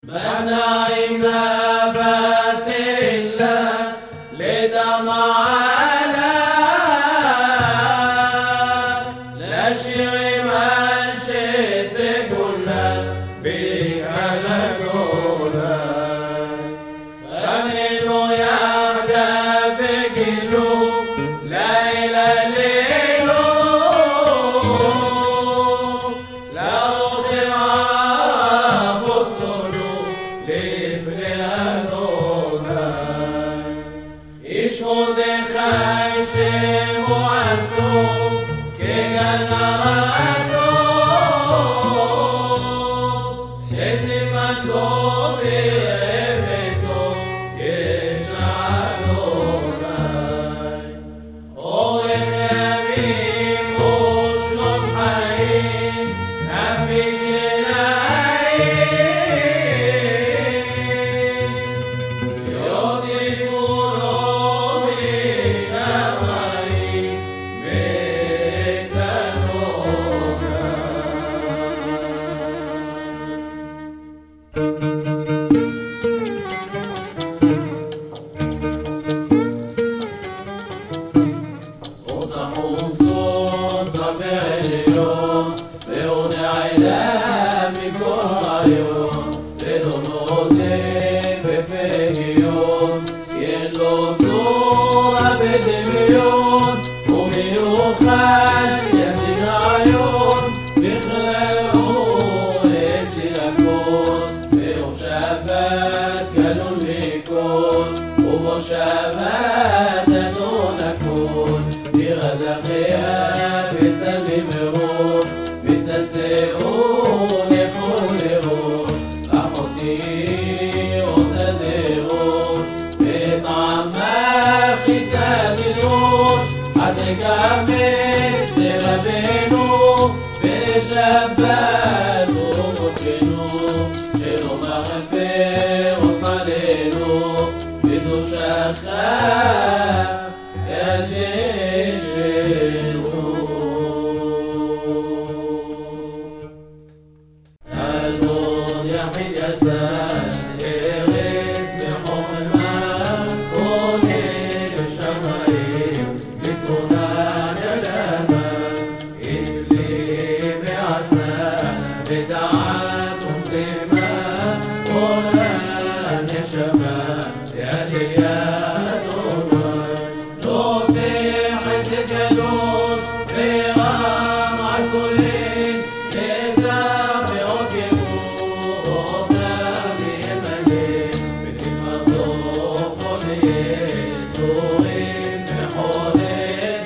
منعي نبات الله لدمع على لا شيء ماشي سكنا بكلكونا غنيلو يحدى بكلو ليلة ليلو لو خراب الصلو لفلانونا يشهد خيشم وعنتو كجنراتو يسمنتو بيبتو يشعلونا أوه خبيب وشلون حين نبي شنايين يوسف روبي شمعي وصحون صوت صبع اليوم لون علامي كوعيون للونودين بفيجيون يلو صوة بدميون وميوخان يسين عيون بخلقون يسيلكون بيو شابات كانوا ليكون ومو شابات دونكون بغدا خيام بسمي مروش بتنسيقون يخون لروش أخوتي وتدروش بطعم ختام الروش حزقا مثل ربينو بشبات ومجنو شنو مغبي وصالينو بدو شخاب قلبون يحيد يسال يغيث بحوم الماء كوني بشمعين بتكونان يلاما إفلي بعسال بدعاكم زيما قرآن يشمع يا ليالي سكنون بغام عالكلين لزام عزيبون بيمنين بالإفضل قليل سوغين بحولين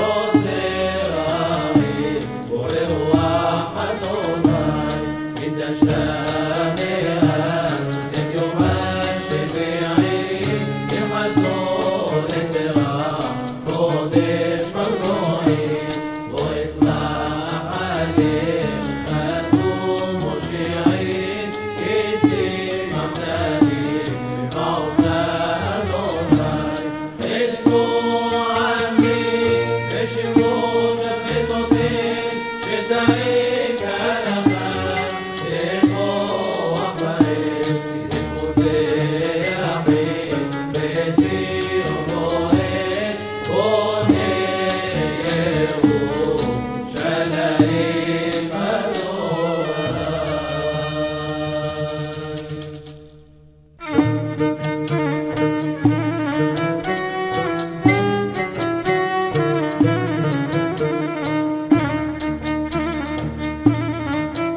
روسيرامي ورواح دوناي الدشتانيها لكيوم الشفيعين يحدون لسرام قدش مقروعين واسمع عليهم خازوم وشيعين يسيم عمدانين بفوق أدوناي اسموا عمي اشموا شفتوتين شتايك ألخان إخوة أحبارين اسموا زيحين بيسير موهين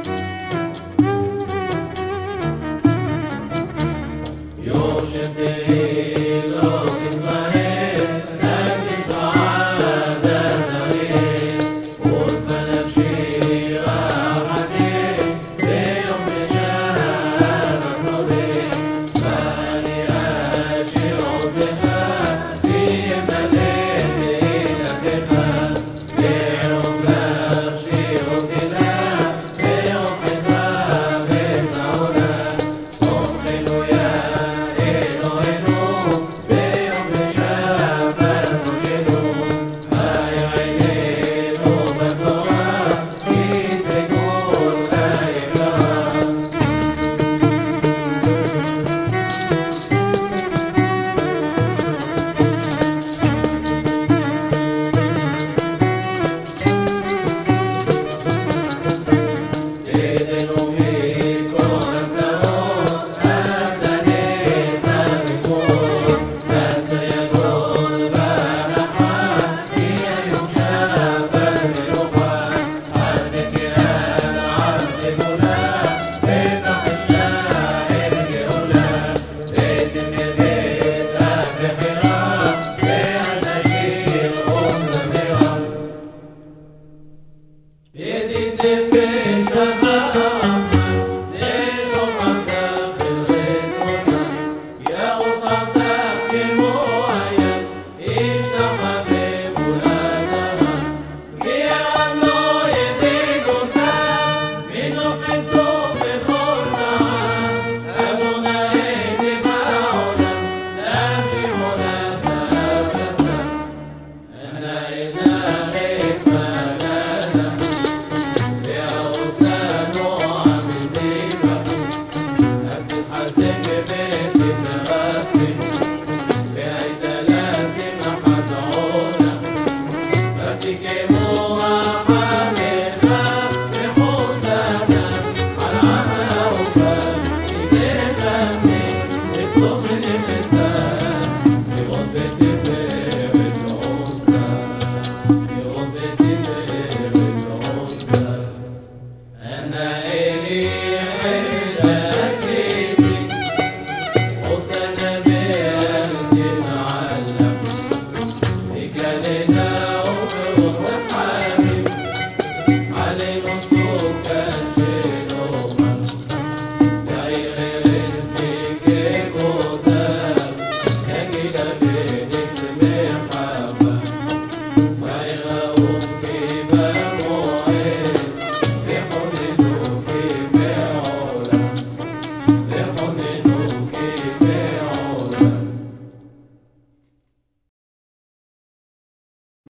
Yo